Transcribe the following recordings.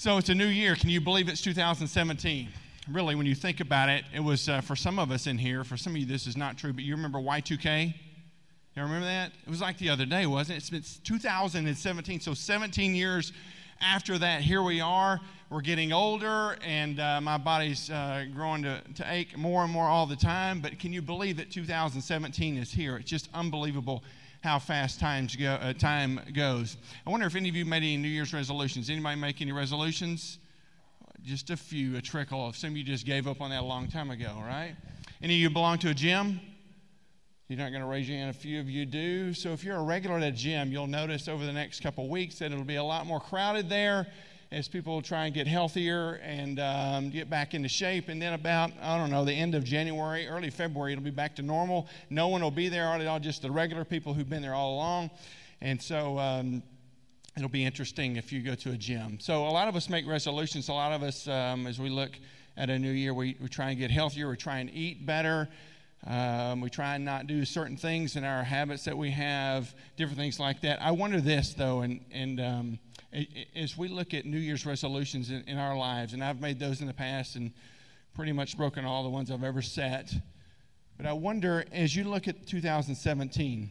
So it's a new year. Can you believe it's 2017? Really, when you think about it, it was for some of us in here, for some of you this is not true, but you remember Y2K? You remember that? It was like the other day, wasn't it? It's 2017, so 17 years after that, here we are. We're getting older, and my body's growing to ache more and more all the time, but can you believe that 2017 is here? It's just unbelievable how fast time goes. I wonder if any of you made any New Year's resolutions. Anybody make any resolutions? Just a few, a trickle. Some of you just gave up on that a long time ago, right? Any of you belong to a gym? You're not going to raise your hand. A few of you do. So if you're a regular at a gym, you'll notice over the next couple of weeks that it'll be a lot more crowded there as people try and get healthier and get back into shape. And then about, the end of January, early February, it'll be back to normal. No one will be there at all, just the regular people who've been there all along. And so it'll be interesting if you go to a gym. So a lot of us make resolutions. A lot of us, as we look at a new year, we try and get healthier. We try and eat better. We try and not do certain things in our habits that we have, different things like that. I wonder this, though, and as we look at New Year's resolutions in our lives, and I've made those in the past and pretty much broken all the ones I've ever set, but I wonder, as you look at 2017,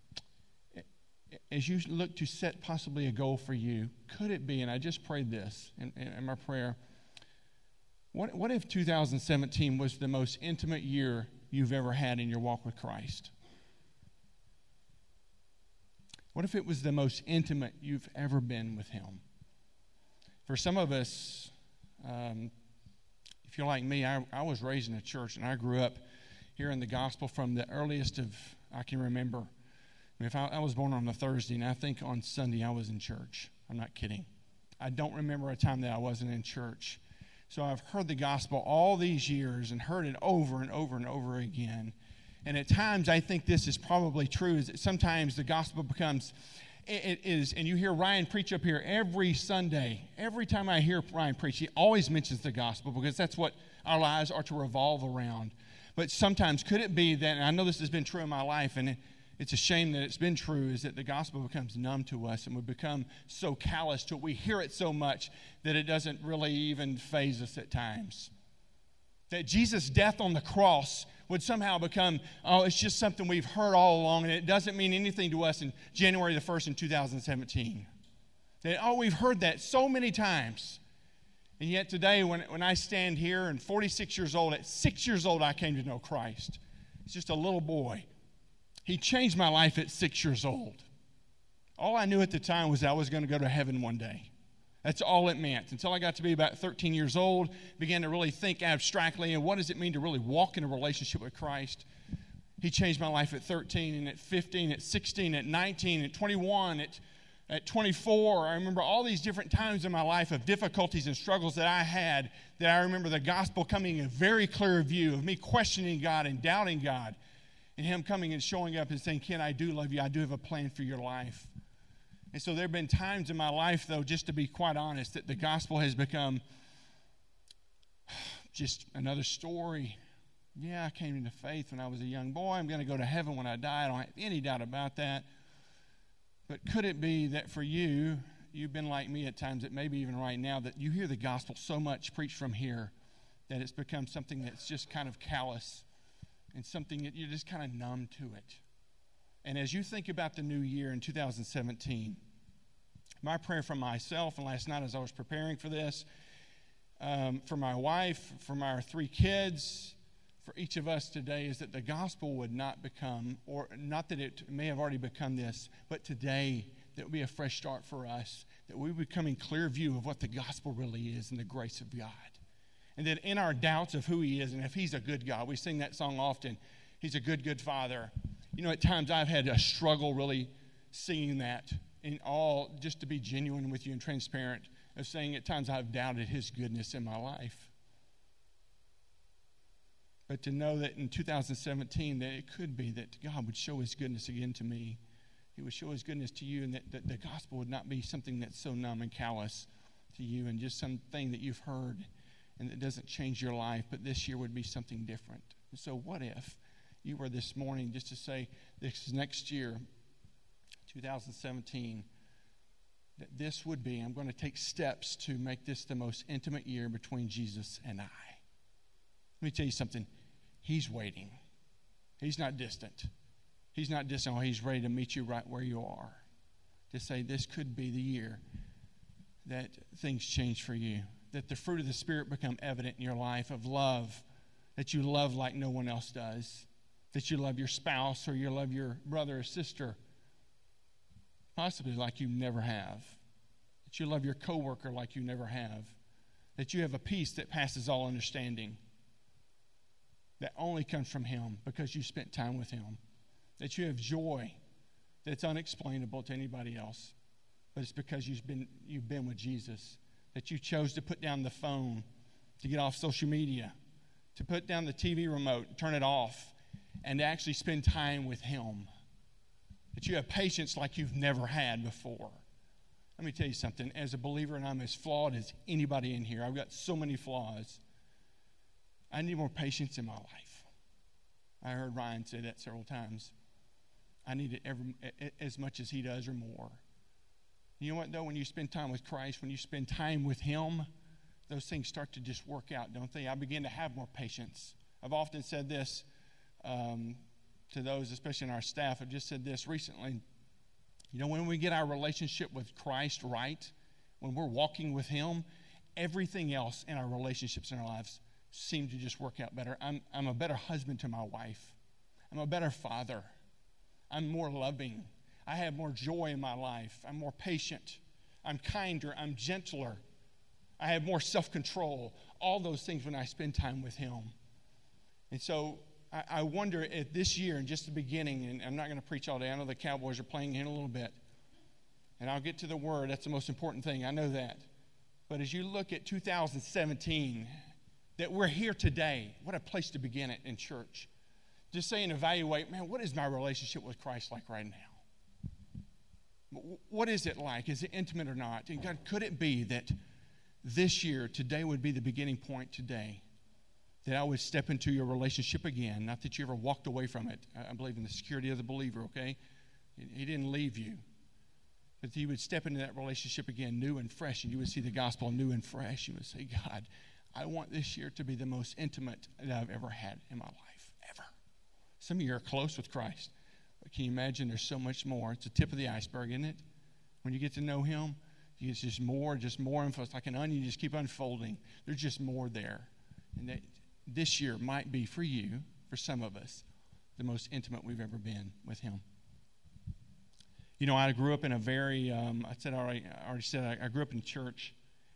as you look to set possibly a goal for you, could it be, and I just prayed this in my prayer, what if 2017 was the most intimate year you've ever had in your walk with Christ? What if it was the most intimate you've ever been with Him? For some of us, if you're like me, I was raised in a church, and I grew up hearing the gospel from the earliest of I can remember. If I was born on a Thursday, and I think on Sunday I was in church. I'm not kidding. I don't remember a time that I wasn't in church. So I've heard the gospel all these years and heard it over and over and over again. And at times I think this is probably true, is that sometimes the gospel becomes, it is, and you hear Ryan preach up here every Sunday. Every time I hear Ryan preach, he always mentions the gospel because that's what our lives are to revolve around. But sometimes could it be that, and I know this has been true in my life, and it's a shame that it's been true, is that the gospel becomes numb to us and we become so callous to it. We hear it so much that it doesn't really even faze us at times. That Jesus' death on the cross would somehow become, it's just something we've heard all along, and it doesn't mean anything to us in January the 1st in 2017. That, we've heard that so many times. And yet today when I stand here and 46 years old, at 6 years old I came to know Christ. It's just a little boy. He changed my life at 6 years old. All I knew at the time was I was going to go to heaven one day. That's all it meant. Until I got to be about 13 years old, began to really think abstractly, and what does it mean to really walk in a relationship with Christ? He changed my life at 13, and at 15, at 16, at 19, at 21, at 24. I remember all these different times in my life of difficulties and struggles that I had, that I remember the gospel coming in very clear view of me questioning God and doubting God. And Him coming and showing up and saying, Ken, I do love you. I do have a plan for your life. And so there have been times in my life, though, just to be quite honest, that the gospel has become just another story. Yeah, I came into faith when I was a young boy. I'm going to go to heaven when I die. I don't have any doubt about that. But could it be that for you, you've been like me at times, that maybe even right now, that you hear the gospel so much preached from here that it's become something that's just kind of callous and something that you're just kind of numb to it. And as you think about the new year in 2017, my prayer for myself, and last night as I was preparing for this, for my wife, for my 3 kids, for each of us today, is that the gospel would not become, or not that it may have already become this, but today that would be a fresh start for us, that we would become in clear view of what the gospel really is and the grace of God. And that in our doubts of who He is and if He's a good God, we sing that song often, He's a good, good Father. You know, at times I've had a struggle really singing that, in all, just to be genuine with you and transparent, of saying at times I've doubted His goodness in my life. But to know that in 2017 that it could be that God would show His goodness again to me. He would show His goodness to you, and that the gospel would not be something that's so numb and callous to you and just something that you've heard and that doesn't change your life, but this year would be something different. So what if you were this morning just to say, this next year, 2017, that this would be, I'm going to take steps to make this the most intimate year between Jesus and I. Let me tell you something. He's waiting. He's not distant. He's not distant. Oh, he's ready to meet you right where you are. To say this could be the year that things change for you. That the fruit of the Spirit become evident in your life of love. That you love like no one else does. That you love your spouse or you love your brother or sister. Possibly like you never have. That you love your coworker like you never have. That you have a peace that passes all understanding. That only comes from Him because you spent time with Him. That you have joy that's unexplainable to anybody else. But it's because you've been with Jesus. That you chose to put down the phone, to get off social media, to put down the TV remote, turn it off, and to actually spend time with Him. That you have patience like you've never had before. Let me tell you something. As a believer, and I'm as flawed as anybody in here, I've got so many flaws. I need more patience in my life. I heard Ryan say that several times. I need it as much as he does or more. You know what, though? When you spend time with Christ, when you spend time with Him, those things start to just work out, don't they? I begin to have more patience. I've often said this to those, especially in our staff. I've just said this recently. You know, when we get our relationship with Christ right, when we're walking with Him, everything else in our relationships in our lives seem to just work out better. I'm a better husband to my wife. I'm a better father. I'm more loving. I have more joy in my life. I'm more patient. I'm kinder. I'm gentler. I have more self-control. All those things when I spend time with Him. And so I wonder at this year and just the beginning, and I'm not going to preach all day. I know the Cowboys are playing in a little bit. And I'll get to the Word. That's the most important thing. I know that. But as you look at 2017, that we're here today, what a place to begin it in church. Just say and evaluate, man, what is my relationship with Christ like right now? What is it like? Is it intimate or not? And God, could it be that this year, today would be the beginning point today, that I would step into your relationship again, not that you ever walked away from it. I believe in the security of the believer, okay? He didn't leave you. But you would step into that relationship again, new and fresh, and you would see the gospel new and fresh. You would say, God, I want this year to be the most intimate that I've ever had in my life, ever. Some of you are close with Christ. But can you imagine there's so much more? It's the tip of the iceberg, isn't it? When you get to know Him, it's just more info. It's like an onion, you just keep unfolding. There's just more there. And that this year might be for you, for some of us, the most intimate we've ever been with Him. You know, I grew up in a very, I already said I grew up in church.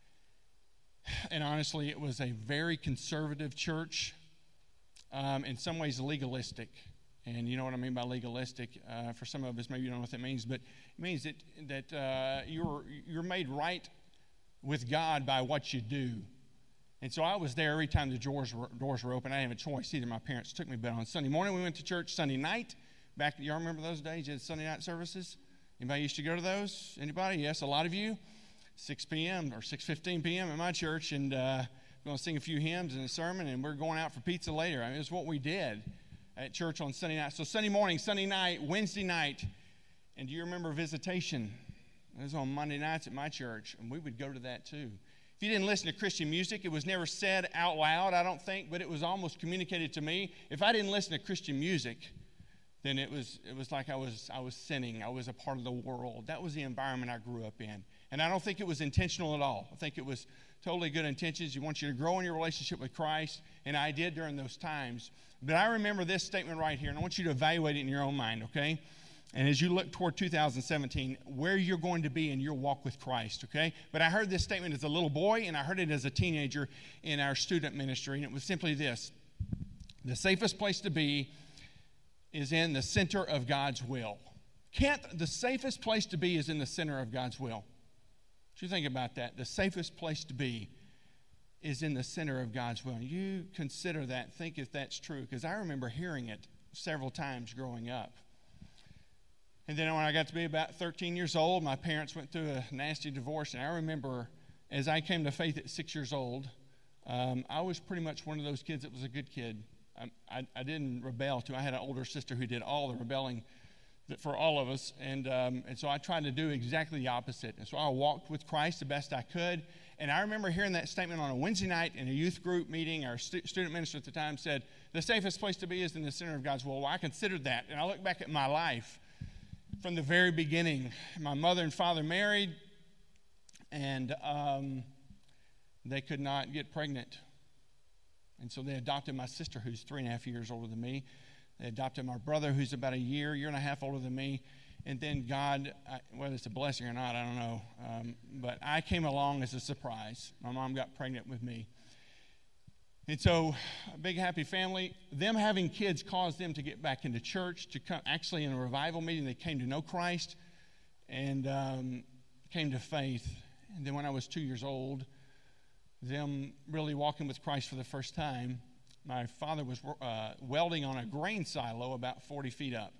And honestly, it was a very conservative church, in some ways legalistic. And you know what I mean by legalistic. For some of us, maybe you don't know what that means, but it means that you're made right with God by what you do. And so I was there every time the doors were open. I didn't have a choice either. My parents took me, but on Sunday morning we went to church. Sunday night, y'all remember those days? You had Sunday night services. Anybody used to go to those? Anybody? Yes, a lot of you. 6 p.m. or 6:15 p.m. at my church, and we're going to sing a few hymns and a sermon, and we're going out for pizza later. I mean, it's what we did at church on Sunday night. So Sunday morning, Sunday night, Wednesday night, and do you remember visitation? It was on Monday nights at my church, and we would go to that too. If you didn't listen to Christian music, it was never said out loud, I don't think, but it was almost communicated to me. If I didn't listen to Christian music, then it was like I was sinning. I was a part of the world. That was the environment I grew up in. And I don't think it was intentional at all. I think it was totally good intentions. You want you to grow in your relationship with Christ, and I did during those times. But I remember this statement right here, and I want you to evaluate it in your own mind, okay? And as you look toward 2017, where you're going to be in your walk with Christ, okay? But I heard this statement as a little boy, and I heard it as a teenager in our student ministry, and it was simply this: the safest place to be is in the center of God's will. The safest place to be is in the center of God's will. What you think about that? The safest place to be is in the center of God's will. You consider that, think if that's true, because I remember hearing it several times growing up. And then when I got to be about 13 years old, my parents went through a nasty divorce, and I remember as I came to faith at 6 years old, I was pretty much one of those kids that was a good kid. I didn't rebel too. I had an older sister who did all the rebelling for all of us. And so I tried to do exactly the opposite. And so I walked with Christ the best I could. And I remember hearing that statement on a Wednesday night in a youth group meeting. Our student minister at the time said, the safest place to be is in the center of God's will. Well, I considered that. And I look back at my life from the very beginning. My mother and father married, and they could not get pregnant. And so they adopted my sister, who's 3.5 years older than me. They adopted my brother, who's about a year and a half older than me. And then God, whether it's a blessing or not, I don't know. But I came along as a surprise. My mom got pregnant with me. And so, a big happy family. Them having kids caused them to get back into church, to come. Actually, in a revival meeting, they came to know Christ and came to faith. And then when I was 2 years old, them really walking with Christ for the first time, my father was welding on a grain silo about 40 feet up,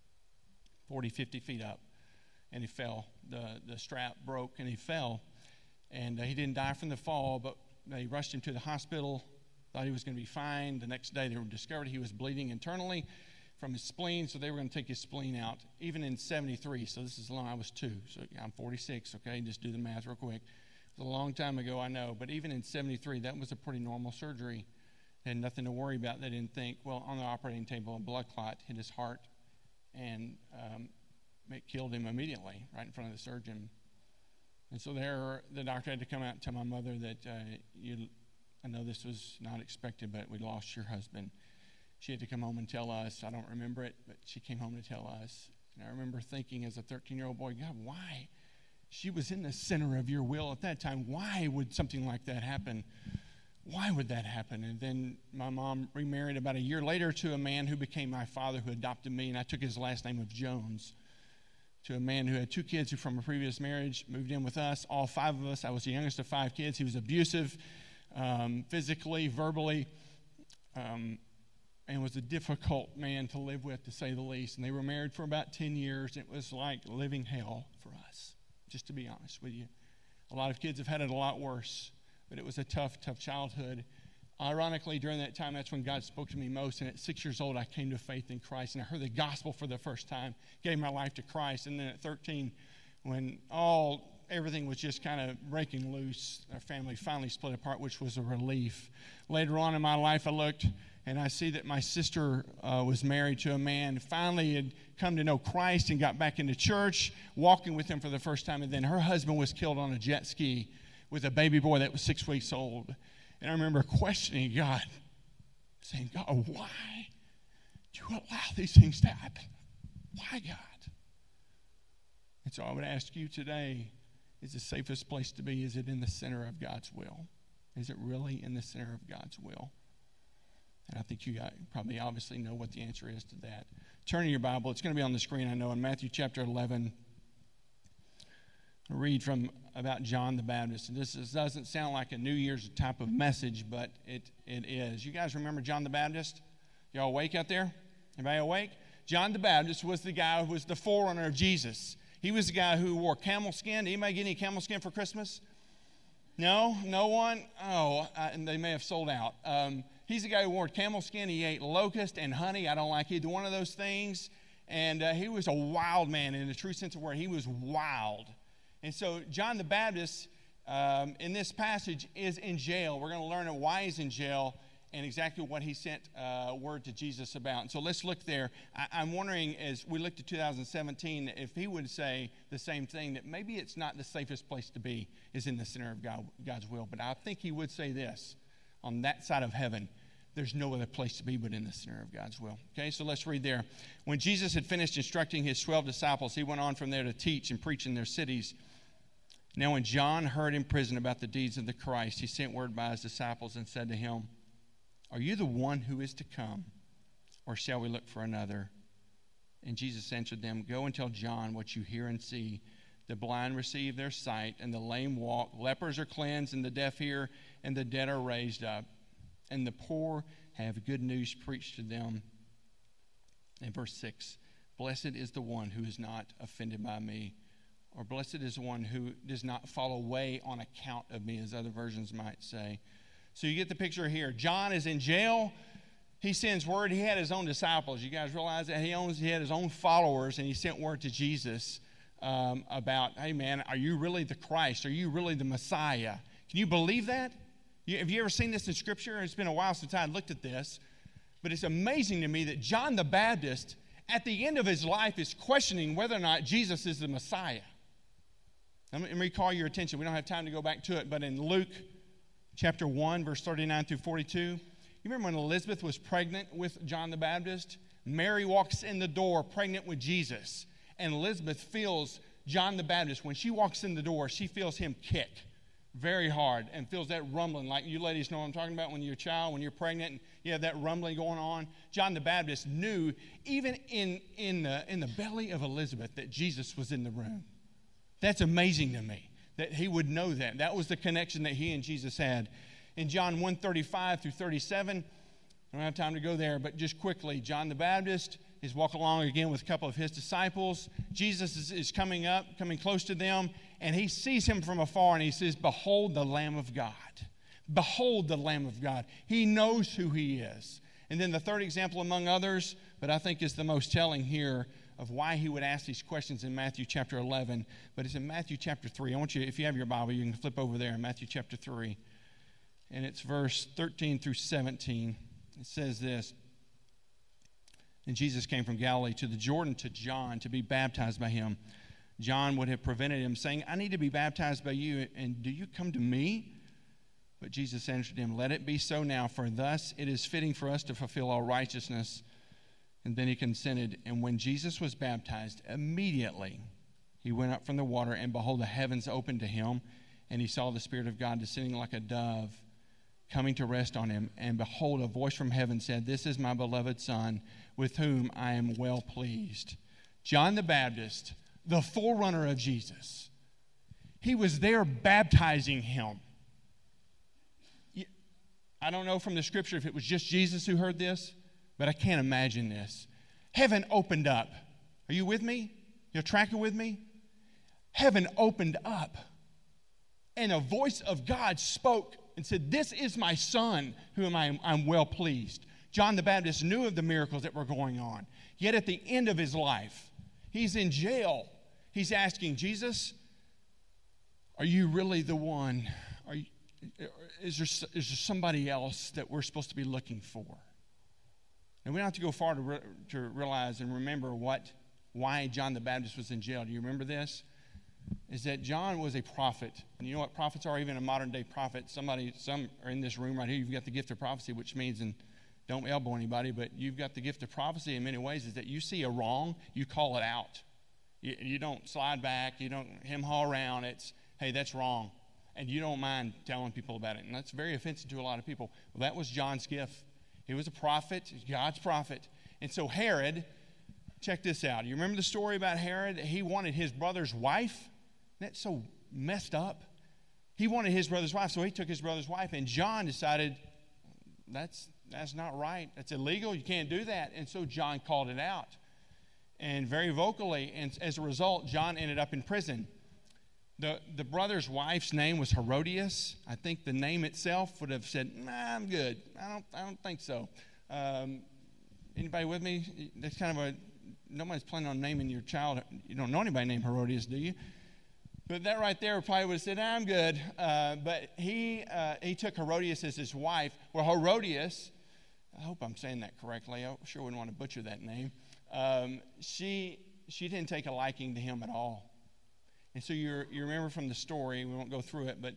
40, 50 feet up, and he fell. The strap broke, and he fell. And he didn't die from the fall, but they rushed him to the hospital, thought he was going to be fine. The next day, they discovered he was bleeding internally from his spleen, so they were going to take his spleen out, even in 73. So this is long. I was 2, so I'm 46, okay? Just do the math real quick. It was a long time ago, I know, but even in 73, that was a pretty normal surgery. They had nothing to worry about. They didn't think, well, on the operating table, a blood clot hit his heart, and it killed him immediately right in front of the surgeon. And so there, the doctor had to come out and tell my mother that, I know this was not expected, but we lost your husband. She had to come home and tell us. I don't remember it, but she came home to tell us. And I remember thinking as a 13-year-old boy, God, why? She was in the center of your will at that time. Why would something like that happen? Why would that happen? And then my mom remarried about a year later to a man who became my father, who adopted me, and I took his last name of Jones, to a man who had 2 kids who from a previous marriage moved in with us, all 5 of us. I was the youngest of 5 kids. He was abusive, physically, verbally, and was a difficult man to live with, to say the least. And they were married for about 10 years. It was like living hell for us, just to be honest with you. A lot of kids have had it a lot worse, but it was a tough, tough childhood. Ironically, during that time, that's when God spoke to me most. And at 6 years old, I came to faith in Christ, and I heard the gospel for the first time, gave my life to Christ. And then at 13, when everything was just kind of breaking loose, our family finally split apart, which was a relief. Later on in my life, I looked, and I see that my sister was married to a man who finally had come to know Christ and got back into church, walking with him for the first time. And then her husband was killed on a jet ski with a baby boy that was 6 weeks old. And I remember questioning God, saying, God, why do you allow these things to happen? Why, God? And so I would ask you today, is the safest place to be, is it in the center of God's will? Is it really in the center of God's will? And I think you probably obviously know what the answer is to that. Turn to your Bible. It's going to be on the screen, I know, in Matthew chapter 11. I'll read from about John the Baptist. And this doesn't sound like a New Year's type of message, but it is. You guys remember John the Baptist? Y'all awake out there? Everybody awake? John the Baptist was the guy who was the forerunner of Jesus. He was the guy who wore camel skin. Anybody get any camel skin for Christmas? No? No one? And they may have sold out. He's the guy who wore camel skin. He ate locust and honey. I don't like either one of those things. And he was a wild man in the true sense of the word. He was wild. And so John the Baptist, in this passage, is in jail. We're going to learn why he's in jail and exactly what he sent word to Jesus about. And so let's look there. I'm wondering, as we look to 2017, if he would say the same thing, that maybe it's not the safest place to be is in the center of God's will. But I think he would say this, on that side of heaven, there's no other place to be but in the center of God's will. Okay, so let's read there. When Jesus had finished instructing his 12 disciples, he went on from there to teach and preach in their cities. Now when John heard in prison about the deeds of the Christ, he sent word by his disciples and said to him, are you the one who is to come, or shall we look for another? And Jesus answered them, go and tell John what you hear and see. The blind receive their sight, and the lame walk. Lepers are cleansed, and the deaf hear, and the dead are raised up. And the poor have good news preached to them. And verse 6, blessed is the one who is not offended by me, or blessed is the one who does not fall away on account of me, as other versions might say. So you get the picture here. John is in jail. he sends word. He had his own disciples. You guys realize that? He had his own followers, and he sent word to Jesus about, hey, man, are you really the Christ? Are you really the Messiah? Can you believe that? Have you ever seen this in Scripture? It's been a while since I looked at this, but it's amazing to me that John the Baptist, at the end of his life, is questioning whether or not Jesus is the Messiah. Let me call your attention. We don't have time to go back to it, but in Luke chapter 1, verse 39 through 42, you remember when Elizabeth was pregnant with John the Baptist? Mary walks in the door pregnant with Jesus, and Elizabeth feels John the Baptist. When she walks in the door, she feels him kick very hard and feels that rumbling, like you ladies know what I'm talking about when you're a child, when you're pregnant, and you have that rumbling going on. John the Baptist knew, even in the belly of Elizabeth, that Jesus was in the room. That's amazing to me, that he would know that. That was the connection that he and Jesus had. In John 1:35 through 37, I don't have time to go there, but just quickly, John the Baptist is walking along again with a couple of his disciples. Jesus is coming close to them, and he sees him from afar, and he says, "Behold the Lamb of God. Behold the Lamb of God." He knows who he is. And then the third example among others, but I think is the most telling here of why he would ask these questions in Matthew chapter 11, but it's in Matthew chapter 3. I want you, if you have your Bible, you can flip over there in Matthew chapter 3, and it's verse 13 through 17. It says this, "And Jesus came from Galilee to the Jordan to John to be baptized by him. John would have prevented him, saying, 'I need to be baptized by you, and do you come to me?' But Jesus answered him, 'Let it be so now, for thus it is fitting for us to fulfill all righteousness.' And then he consented. And when Jesus was baptized, immediately he went up from the water, and behold, the heavens opened to him, and he saw the Spirit of God descending like a dove, coming to rest on him. And behold, a voice from heaven said, 'This is my beloved Son, with whom I am well pleased.'" John the Baptist, the forerunner of Jesus, he was there baptizing him. I don't know from the Scripture if it was just Jesus who heard this, but I can't imagine this. Heaven opened up. Are you with me? You're tracking with me? Heaven opened up, and a voice of God spoke and said, "This is my Son, whom I'm well pleased." John the Baptist knew of the miracles that were going on. Yet at the end of his life, he's in jail. He's asking, "Jesus, are you really the one? Is there somebody else that we're supposed to be looking for?" And we don't have to go far to realize and remember why John the Baptist was in jail. Do you remember this? Is that John was a prophet. And you know what prophets are, even a modern day prophet? Some are in this room right here. You've got the gift of prophecy, which means, and don't elbow anybody, but you've got the gift of prophecy in many ways, is that you see a wrong, you call it out. You don't slide back. You don't hem-haw around. It's, hey, that's wrong. And you don't mind telling people about it. And that's very offensive to a lot of people. Well, that was John's gift. He was a prophet, God's prophet. And so Herod, check this out. You remember the story about Herod? He wanted his brother's wife. That's so messed up. He wanted his brother's wife, so he took his brother's wife. And John decided, that's not right. That's illegal. You can't do that. And so John called it out, and very vocally. And as a result, John ended up in prison. The brother's wife's name was Herodias. I think the name itself would have said, "Nah, I'm good. I don't think so." Anybody with me? That's kind of nobody's planning on naming your child. You don't know anybody named Herodias, do you? But that right there probably would have said, "I'm good." But he took Herodias as his wife. Well, Herodias, I hope I'm saying that correctly. I sure wouldn't want to butcher that name. She didn't take a liking to him at all. And so you remember from the story, we won't go through it, but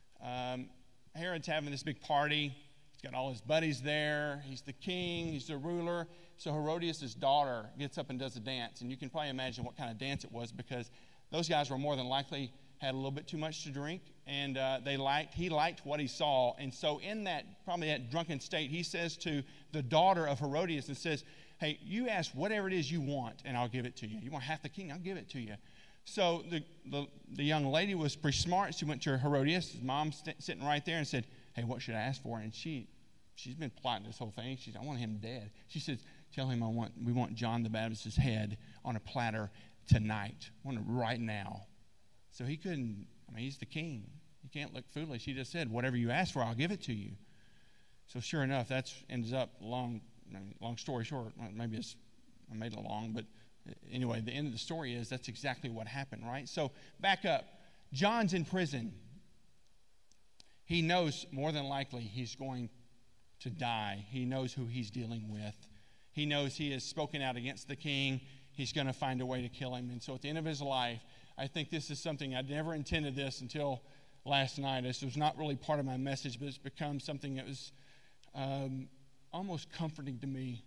Herod's having this big party. He's got all his buddies there. He's the king. He's the ruler. So Herodias' daughter gets up and does a dance. And you can probably imagine what kind of dance it was, because those guys were more than likely had a little bit too much to drink. And he liked what he saw. And so in that drunken state, he says to the daughter of Herodias and says, "Hey, you ask whatever it is you want, and I'll give it to you. You want half the king? I'll give it to you." So the young lady was pretty smart. She went to Herodias, his mom sitting right there, and said, "Hey, what should I ask for?" And she's been plotting this whole thing. She said, "I want him dead." She says, "Tell him we want John the Baptist's head on a platter tonight. I want it right now." So he couldn't. He's the king. He can't look foolish. He just said, "Whatever you ask for, I'll give it to you." So sure enough, that ends up long long story short, maybe I made it long, but anyway, the end of the story is that's exactly what happened, right? So back up. John's in prison. He knows more than likely he's going to die. He knows who he's dealing with. He knows he has spoken out against the king. He's going to find a way to kill him. And so at the end of his life, I think this is something, I'd never intended this until last night. This was not really part of my message, but it's become something that was almost comforting to me.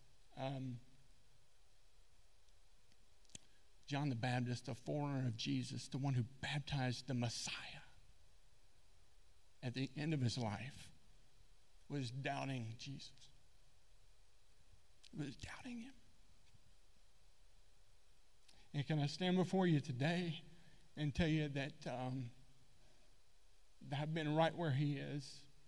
John the Baptist, the forerunner of Jesus, the one who baptized the Messiah, at the end of his life was doubting Jesus. Was doubting him. And can I stand before you today and tell you that I've been right where he is.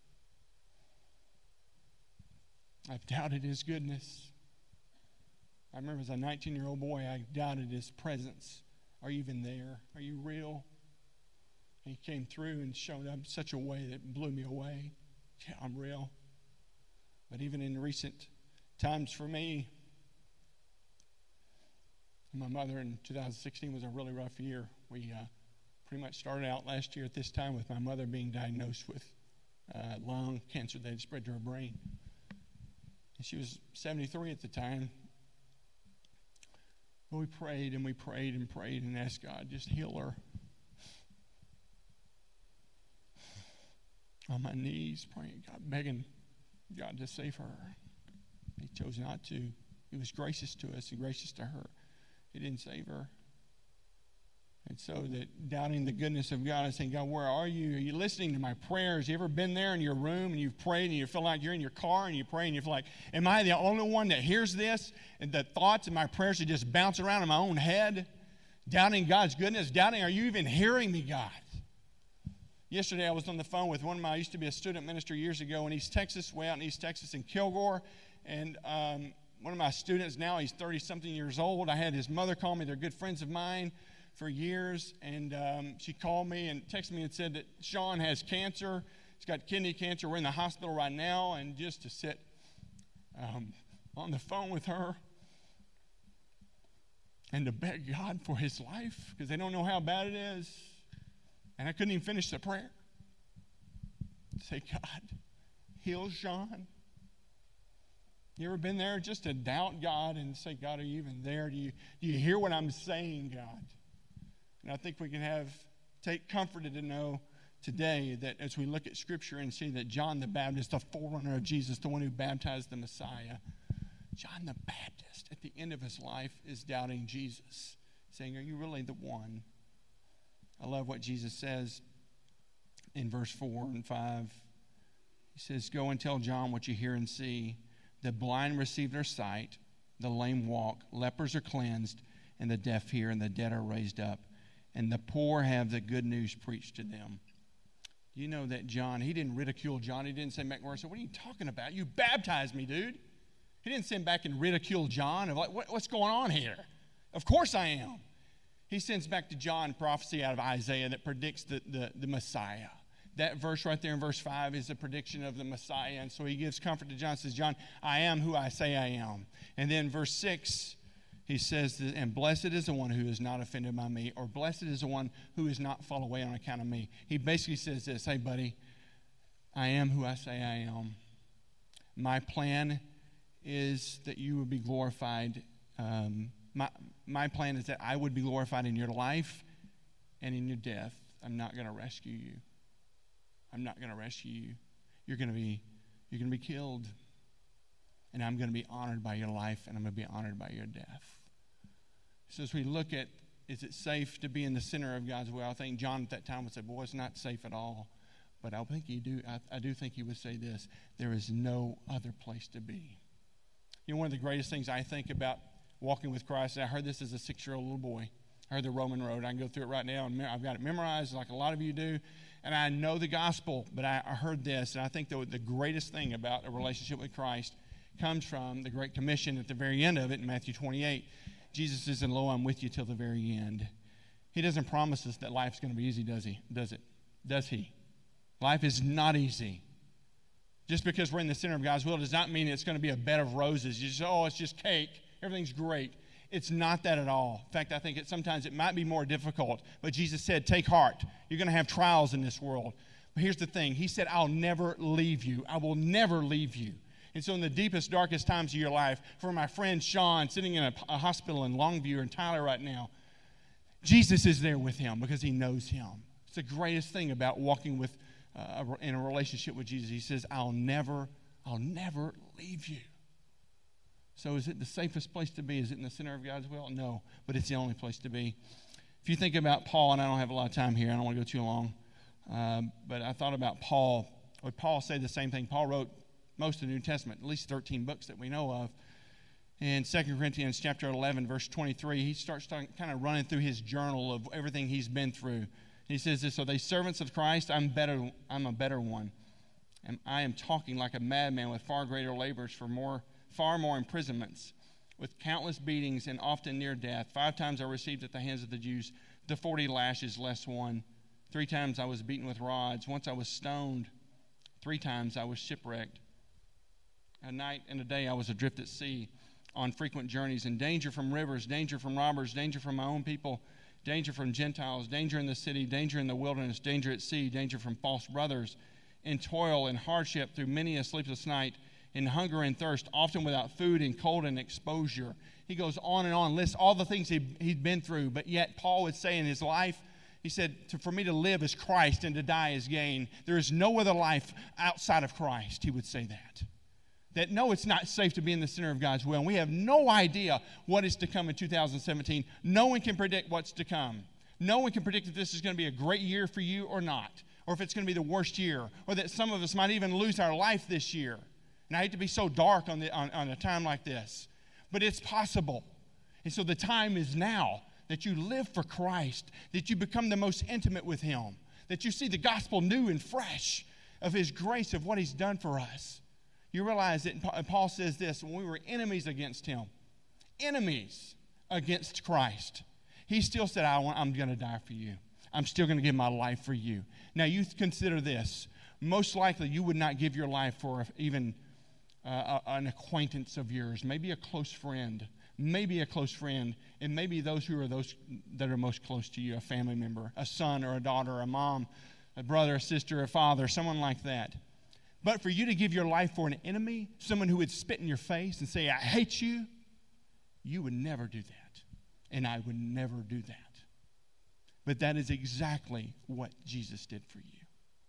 I've doubted his goodness. I remember as a 19-year-old boy, I doubted his presence. Are you even there? Are you real? And he came through and showed up in such a way that blew me away. Yeah, I'm real. But even in recent times for me, my mother in 2016 was a really rough year. We pretty much started out last year at this time with my mother being diagnosed with lung cancer that had spread to her brain. And she was 73 at the time. But we prayed and we prayed and prayed and asked God, just heal her. On my knees, praying, God, begging God to save her. He chose not to. He was gracious to us and gracious to her. He didn't save her. And so that doubting the goodness of God and saying, God, where are you? Are you listening to my prayers? You ever been there in your room and you've prayed and you feel like you're in your car and you pray and you feel like, am I the only one that hears this? And the thoughts and my prayers are just bounce around in my own head. Doubting God's goodness. Doubting, are you even hearing me, God? Yesterday I was on the phone with I used to be a student minister years ago in East Texas, way out in East Texas in Kilgore. And one of my students now, he's 30-something years old. I had his mother call me. They're good friends of mine for years. And she called me and texted me and said that Sean has cancer. He's got kidney cancer. We're in the hospital right now. And just to sit on the phone with her and to beg God for his life because they don't know how bad it is. And I couldn't even finish the prayer. Say, God, heal Sean. You ever been there just to doubt God and say, God, are you even there? Do you hear what I'm saying, God? And I think we can take comfort to know today that as we look at Scripture and see that John the Baptist, the forerunner of Jesus, the one who baptized the Messiah, John the Baptist, at the end of his life, is doubting Jesus, saying, are you really the one? I love what Jesus says in verse 4 and 5. He says, go and tell John what you hear and see. The blind receive their sight, the lame walk, lepers are cleansed, and the deaf hear, and the dead are raised up, and the poor have the good news preached to them. You know that John, he didn't ridicule John. He didn't say back and say, what are you talking about? You baptized me, dude. He didn't send back and ridicule John of like, what's going on here? Of course I am. He sends back to John prophecy out of Isaiah that predicts the Messiah. That verse right there in verse 5 is a prediction of the Messiah. And so he gives comfort to John, says, John, I am who I say I am. And then verse 6, he says, and blessed is the one who is not offended by me, or blessed is the one who is not fall away on account of me. He basically says this, hey, buddy, I am who I say I am. My plan is that you would be glorified. My plan is that I would be glorified in your life and in your death. I'm not going to rescue you. I'm not going to rescue you. You're going to be killed. And I'm going to be honored by your life, and I'm going to be honored by your death. So as we look at, is it safe to be in the center of God's will? I think John at that time would say, boy, it's not safe at all. But I do think he would say this, there is no other place to be. You know, one of the greatest things I think about walking with Christ, and I heard this as a 6-year-old little boy. I heard the Roman Road. I can go through it right now, and I've got it memorized like a lot of you do. And I know the gospel, but I heard this, and I think the greatest thing about a relationship with Christ comes from the Great Commission at the very end of it in Matthew 28. Jesus says, and lo, I'm with you till the very end. He doesn't promise us that life's going to be easy, does he? Does he? Life is not easy. Just because we're in the center of God's will does not mean it's going to be a bed of roses. You just, it's just cake. Everything's great. It's not that at all. In fact, I think sometimes it might be more difficult. But Jesus said, take heart. You're going to have trials in this world. But here's the thing. He said, I'll never leave you. I will never leave you. And so in the deepest, darkest times of your life, for my friend Sean sitting in a hospital in Longview or in Tyler right now, Jesus is there with him because he knows him. It's the greatest thing about walking with in a relationship with Jesus. He says, I'll never leave you. So is it the safest place to be? Is it in the center of God's will? No, but it's the only place to be. If you think about Paul, and I don't have a lot of time here, I don't want to go too long, but I thought about Paul. Would Paul say the same thing? Paul wrote most of the New Testament, at least 13 books that we know of. In 2 Corinthians chapter 11, verse 23, he starts kind of running through his journal of everything he's been through. He says this, "Are they servants of Christ? I'm a better one. And I am talking like a madman with far greater labors for far more imprisonments, with countless beatings and often near death. 5 times I received at the hands of the Jews the 40 lashes less one. 3 times I was beaten with rods. Once I was stoned. 3 times I was shipwrecked. A night and a day I was adrift at sea on frequent journeys, in danger from rivers, danger from robbers, danger from my own people, danger from Gentiles, danger in the city, danger in the wilderness, danger at sea, danger from false brothers, in toil and hardship through many a sleepless night, in hunger and thirst, often without food, in cold and exposure." He goes on and on, lists all the things he'd been through, but yet Paul would say in his life, he said, for me to live is Christ and to die is gain. There is no other life outside of Christ, he would say that. That no, it's not safe to be in the center of God's will. And we have no idea what is to come in 2017. No one can predict what's to come. No one can predict if this is going to be a great year for you or not, or if it's going to be the worst year, or that some of us might even lose our life this year. And I hate to be so dark on a time like this, but it's possible. And so the time is now that you live for Christ, that you become the most intimate with Him, that you see the gospel new and fresh of His grace, of what He's done for us. You realize that Paul says this, when we were enemies against Him, enemies against Christ, He still said, I'm going to die for you. I'm still going to give my life for you. Now, you consider this. Most likely, you would not give your life for even an acquaintance of yours, maybe a close friend, and maybe those that are most close to you, a family member, a son or a daughter, a mom, a brother, a sister, a father, someone like that. But for you to give your life for an enemy, someone who would spit in your face and say, I hate you, you would never do that. And I would never do that. But that is exactly what Jesus did for you.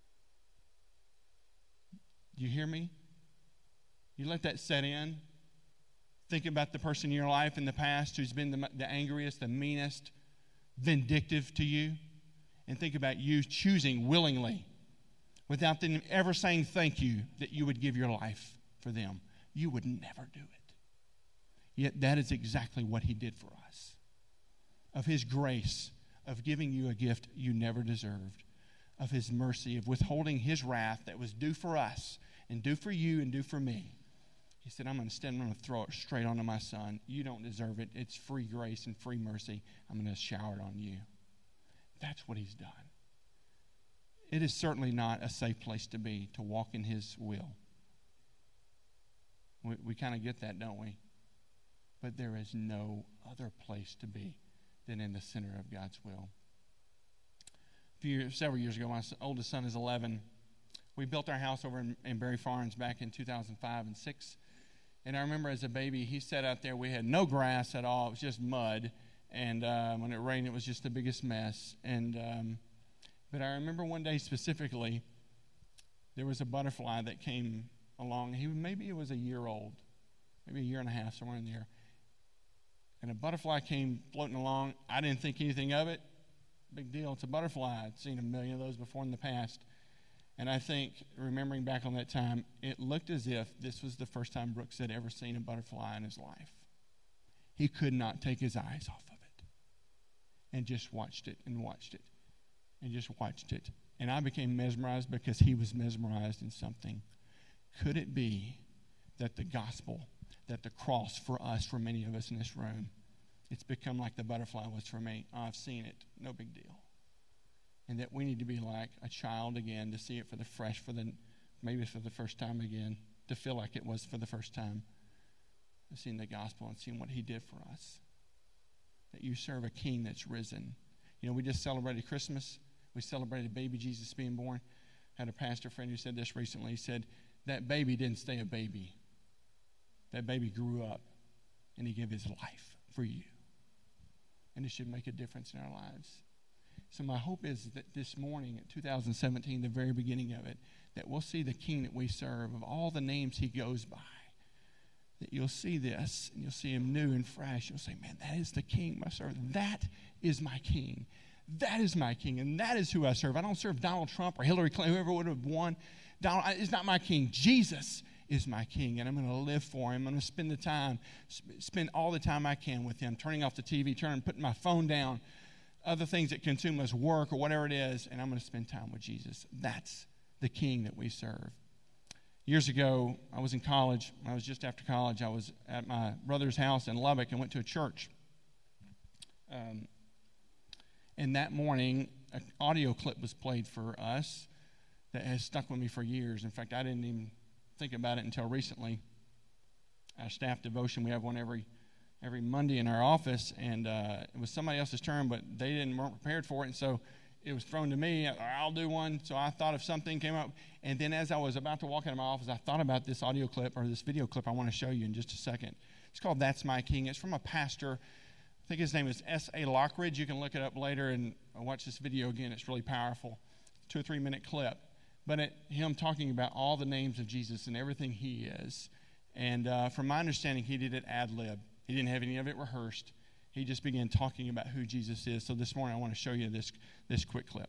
You hear me? You let that set in. Think about the person in your life in the past who's been the angriest, the meanest, vindictive to you. And think about you choosing willingly, without them ever saying thank you, that you would give your life for them. You would never do it. Yet that is exactly what He did for us. Of His grace, of giving you a gift you never deserved, of His mercy, of withholding His wrath that was due for us, and due for you, and due for me. He said, I'm going to throw it straight onto my Son. You don't deserve it. It's free grace and free mercy. I'm going to shower it on you. That's what He's done. It is certainly not a safe place to be, to walk in His will. We kind of get that, don't we? But there is no other place to be than in the center of God's will. Several years ago, my oldest son is 11. We built our house over in Berry Farms back in 2005 and 6. And I remember as a baby, he sat out there. We had no grass at all. It was just mud. And when it rained, it was just the biggest mess. But I remember one day specifically, there was a butterfly that came along. Maybe it was a year old, maybe a year and a half, somewhere in there. And a butterfly came floating along. I didn't think anything of it. Big deal. It's a butterfly. I'd seen a million of those before in the past. And I think, remembering back on that time, it looked as if this was the first time Brooks had ever seen a butterfly in his life. He could not take his eyes off of it. And just watched it and watched it. And just watched it. And I became mesmerized because he was mesmerized in something. Could it be that the gospel, that the cross for us, for many of us in this room, it's become like the butterfly was for me? Oh, I've seen it. No big deal. And that we need to be like a child again, to see it for the maybe for the first time again, to feel like it was for the first time, seeing the gospel and seeing what he did for us. That you serve a king that's risen. You know, we just celebrated Christmas. We celebrated baby Jesus being born. I had a pastor friend who said this recently. He said, that baby didn't stay a baby. That baby grew up, and he gave his life for you. And it should make a difference in our lives. So my hope is that this morning, in 2017, the very beginning of it, that we'll see the king that we serve, of all the names he goes by, that you'll see this, and you'll see him new and fresh. You'll say, man, that is the king I serve. That is my king. That is my king, and that is who I serve. I don't serve Donald Trump or Hillary Clinton, whoever would have won. Donald is not my king. Jesus is my king, and I'm going to live for him. I'm going to spend all the time I can with him, turning off the TV, putting my phone down, other things that consume us, work or whatever it is, and I'm going to spend time with Jesus. That's the king that we serve. Years ago, I was in college. I was just after college. I was at my brother's house in Lubbock and went to a church. And that morning, an audio clip was played for us that has stuck with me for years. In fact, I didn't even think about it until recently. Our staff devotion, we have one every Monday in our office, and it was somebody else's turn, but they weren't prepared for it, and so it was thrown to me. I'll do one. So I thought of something, came up, and then as I was about to walk out of my office, I thought about this audio clip or this video clip I want to show you in just a second. It's called That's My King. It's from a pastor. I think his name is S.A. Lockridge. You can look it up later and watch this video again. It's really powerful. 2 or 3 minute clip. But him talking about all the names of Jesus and everything he is. And from my understanding, he did it ad lib. He didn't have any of it rehearsed. He just began talking about who Jesus is. So this morning I want to show you this quick clip.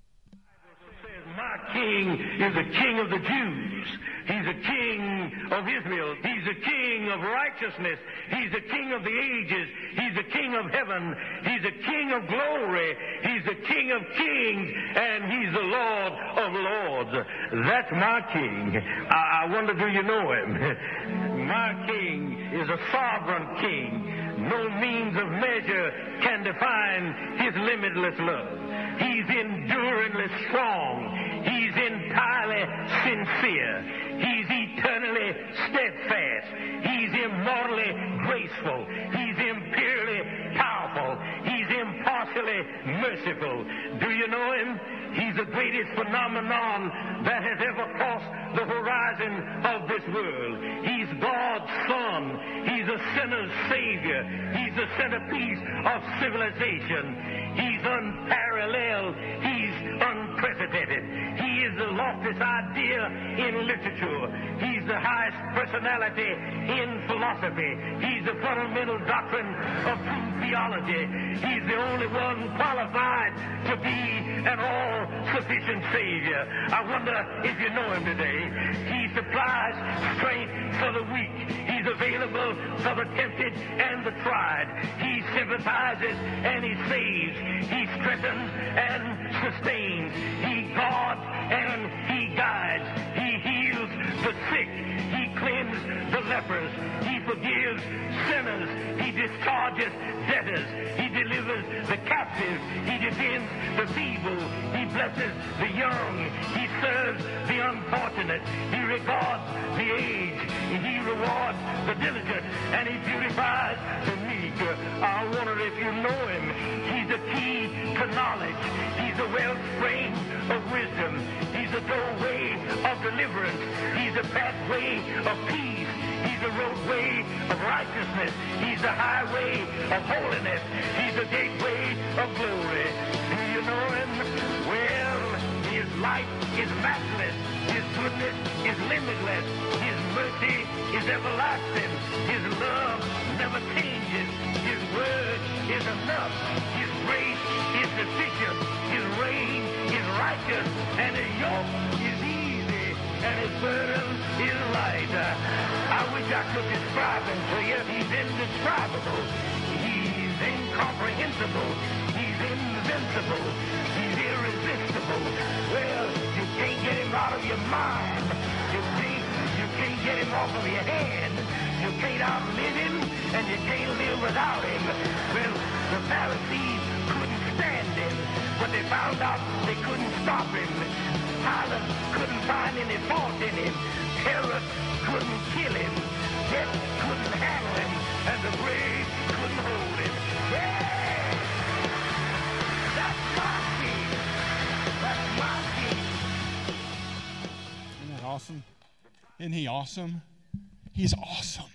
My king is the king of the Jews. He's the king of Israel. He's the king of righteousness. He's the king of the ages. He's the king of heaven. He's the king of glory. He's the king of kings. And he's the Lord of lords. That's my king. I wonder, do you know him? My king is a sovereign king. No means of measure can define his limitless love. He's enduringly strong. He's entirely sincere. He's eternally steadfast. He's immortally graceful. He's imperially powerful. He's impartially merciful. Do you know him? He's the greatest phenomenon that has ever crossed the horizon of this world. He's God's Son. He's a sinner's Savior. He's the centerpiece of civilization. He's unparalleled. He's unprecedented. He is the loftiest idea in literature. He's the highest personality in philosophy. He's the fundamental doctrine of true theology. He's the only one qualified to be an all-sufficient Savior. I wonder if you know him today. He supplies strength for the weak. He's available for the tempted and the tried. He sympathizes and he saves. He strengthens and sustains. He guards and he guides. He heals the sick. He cleanses the lepers. He forgives sinners. He discharges debtors. He delivers the captive. He defends the feeble. He blesses the young. He serves the unfortunate. He regards the aged. He rewards the diligent. And he beautifies the meek. I wonder if you know him. He's the key to knowledge. He's the wellspring of wisdom. He's the doorway of deliverance. He's the pathway of peace. He's the roadway of righteousness. He's the highway of holiness. He's the gateway of glory. Do you know him? Well, his life is matchless. His goodness is limitless. His mercy is everlasting. His love never changes. His word is enough. His grace is sufficient. His reign is righteous. And his yoke is easy. And his burden is light. I wish I could describe him to you. He's indescribable. He's incomprehensible. He's invincible. He's irresistible. Well, you can't get him out of your mind. You can't get him off of your hand. You can't outlive him, and you can't live without him. Well, the Pharisees couldn't stand him, but they found out they couldn't stop him. Pilate couldn't find any fought in him. Terror couldn't kill him. Death couldn't handle him. And the grave couldn't hold him. Yeah! That's my king. That's my king. Isn't that awesome? Isn't he awesome? He's awesome.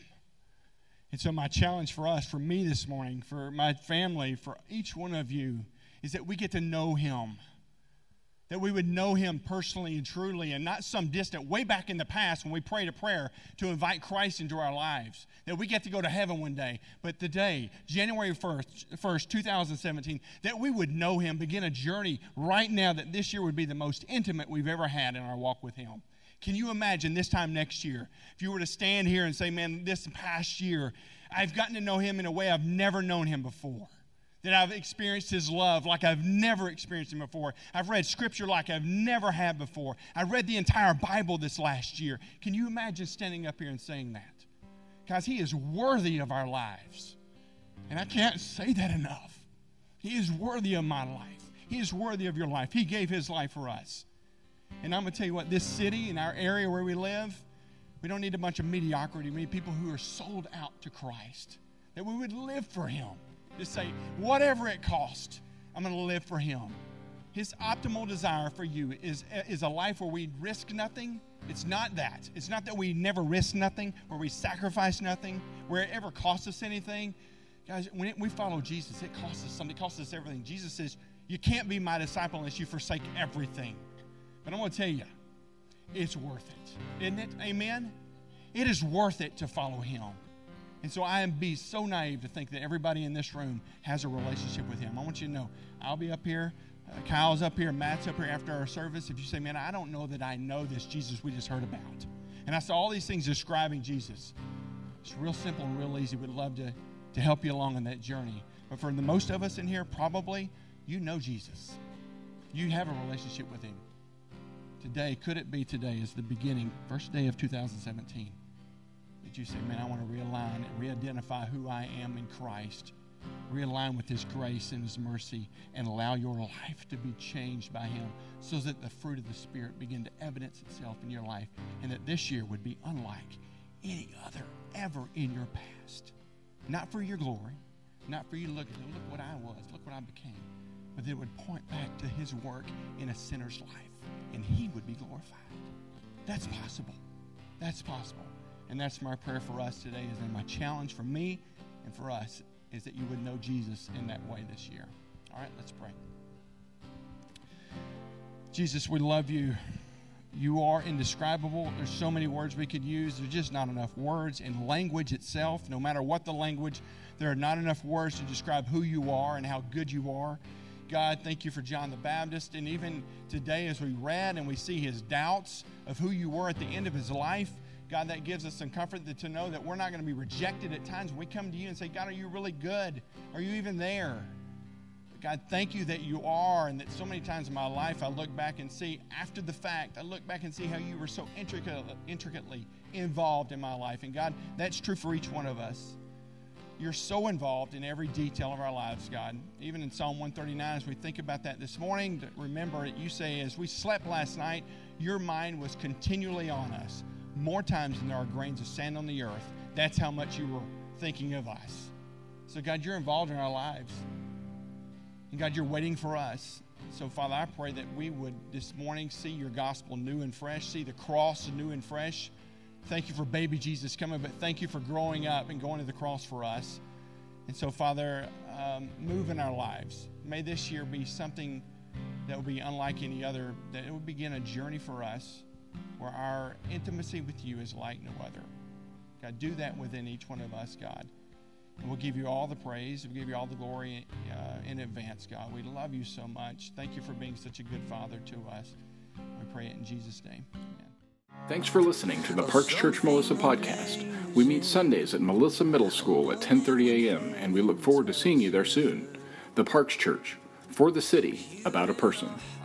And so my challenge for us, for me this morning, for my family, for each one of you, is that we get to know him. That we would know him personally and truly, and not some distant, way back in the past when we prayed a prayer to invite Christ into our lives. That we get to go to heaven one day. But today, January 1st, 2017, that we would know him, begin a journey right now, that this year would be the most intimate we've ever had in our walk with him. Can you imagine this time next year, if you were to stand here and say, man, this past year, I've gotten to know him in a way I've never known him before. That I've experienced his love like I've never experienced him before. I've read scripture like I've never had before. I read the entire Bible this last year. Can you imagine standing up here and saying that? Guys, he is worthy of our lives. And I can't say that enough. He is worthy of my life. He is worthy of your life. He gave his life for us. And I'm going to tell you what, this city, in our area where we live, we don't need a bunch of mediocrity. We need people who are sold out to Christ. That we would live for him. Just say, whatever it costs, I'm going to live for him. His optimal desire for you is a life where we risk nothing. It's not that. It's not that we never risk nothing, where we sacrifice nothing, where it ever costs us anything. Guys, when we follow Jesus, it costs us something. It costs us everything. Jesus says, you can't be my disciple unless you forsake everything. But I'm going to tell you, it's worth it. Isn't it? Amen? It is worth it to follow him. And so I am so naive to think that everybody in this room has a relationship with him. I want you to know, I'll be up here. Kyle's up here. Matt's up here after our service. If you say, man, I don't know that I know this Jesus we just heard about. And I saw all these things describing Jesus. It's real simple and real easy. We'd love to help you along on that journey. But for the most of us in here, probably, you know Jesus. You have a relationship with him. Today, could it be today is the beginning, first day of 2017, that you say, man, I want to realign and re-identify who I am in Christ, realign with his grace and his mercy, and allow your life to be changed by him so that the fruit of the Spirit begin to evidence itself in your life, and that this year would be unlike any other ever in your past. Not for your glory, not for you to look what I was, look what I became, but that it would point back to his work in a sinner's life. And he would be glorified. That's possible. That's possible. And that's my prayer for us today, is that my challenge for me and for us is that you would know Jesus in that way this year. All right, let's pray. Jesus, we love you. You are indescribable. There's so many words we could use. There's just not enough words. In language itself, no matter what the language, there are not enough words to describe who you are and how good you are. God, thank you for John the Baptist. And even today as we read and we see his doubts of who you were at the end of his life, God, that gives us some comfort to know that we're not going to be rejected at times when we come to you and say, God, are you really good? Are you even there? God, thank you that you are, and that so many times in my life I look back and see, after the fact, I look back and see how you were so intricately involved in my life. And God, that's true for each one of us. You're so involved in every detail of our lives, God. Even in Psalm 139, as we think about that this morning, remember that you say, as we slept last night, your mind was continually on us, more times than there are grains of sand on the earth. That's how much you were thinking of us. So, God, you're involved in our lives. And, God, you're waiting for us. So, Father, I pray that we would this morning see your gospel new and fresh, see the cross new and fresh. Thank you for baby Jesus coming, but thank you for growing up and going to the cross for us. And so, Father, move in our lives. May this year be something that will be unlike any other, that it will begin a journey for us where our intimacy with you is like no other. God, do that within each one of us, God. And we'll give you all the praise. We'll give you all the glory in advance, God. We love you so much. Thank you for being such a good Father to us. We pray it in Jesus' name. Amen. Thanks for listening to the Parks Church Melissa podcast. We meet Sundays at Melissa Middle School at 10:30 a.m., and we look forward to seeing you there soon. The Parks Church, for the city, about a person.